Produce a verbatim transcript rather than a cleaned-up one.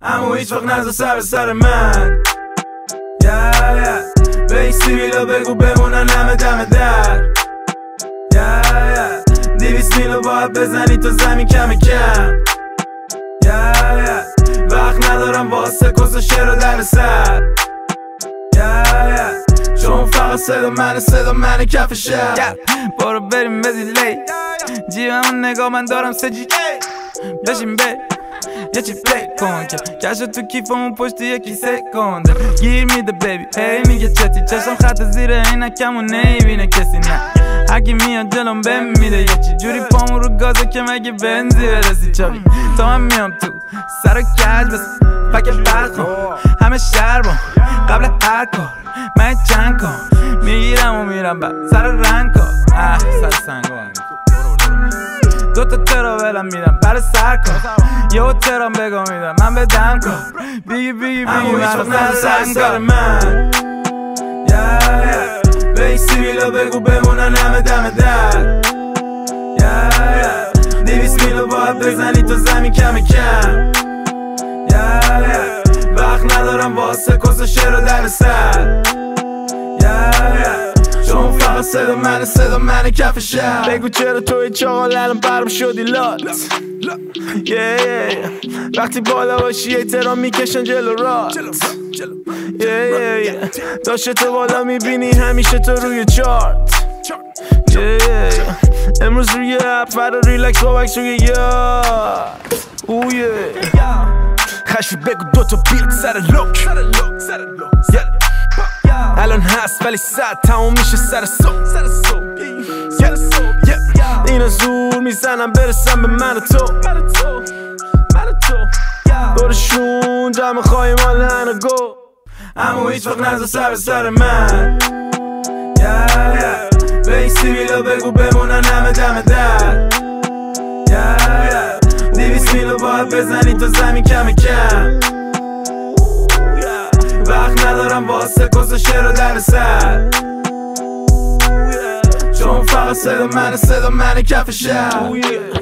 اما هیچ وقت نذار سر به سر من. yeah, yeah. به این سیبیلا بگو بمونن همه دم در. yeah, yeah. دیویس میلو باید بزنی تو زمین کم کم. yeah, yeah. وقت ندارم واسه کس و شعر و در سر. yeah, yeah. چون فقط صدا منه، صدا منه کف شب. yeah. برو بریم به دیلی جیبمون نگاه من دارم سجی بشین بی یه چی پلی کن که کشو تو کیفمون پشت یکی سکنده گیر میده بیبی هی میگه چتی چشم خط زیر عینکمو نمیبینه کسی نه هرکی میاد جلوم بهم میده یه چی جوری پامون رو گازه که مگه بنزی برسی چابی تا من میام تو سر و کج بس پک برخون همه شهر بام قبل هر کار من چند کن میگیرم و میرم بعد سر رنگ کن اه سر سنگو دوتا تراولم میدم برای سر کن یه ترام بگو میدم من به دم کن بیگی بیگی بیگی من سر سر من. به این سیبیلا بگو بمونن همه دم در. دیویس میلو باید بزنی تو زمین کم کم. وقت ندارم واسه کس و شعر و در سر. چون فقط صدا منه، صدا منه کف شب. بگو چرا توی چاقال الان برم شدی لات. yeah, yeah, yeah. وقتی بالا باشی احترام میکشن جلو رات. yeah, yeah, yeah. داشته تو بالا میبینی همیشه تو روی چارت. yeah, yeah, yeah. امروز روی اپ فردا ریلکس با وکس روی یاد. اوه yeah. خشی بگو دوتا بیت سر لوک. yeah. الان هست ولی صد تموم میشه سر صبح. اینا زور میزنم برسم به من و تو. برشون جمع خواهی مال هنو گو اما هیچ وقت نذار سر به سر من. به این سیبیلا بگو بمونن همه دم در. دیویس میلو باید بزنی تو زمین کم کم. وقت ندارم واسه کس و شعر و در سر. چون فقط صدا منه، صدا منه کف شب.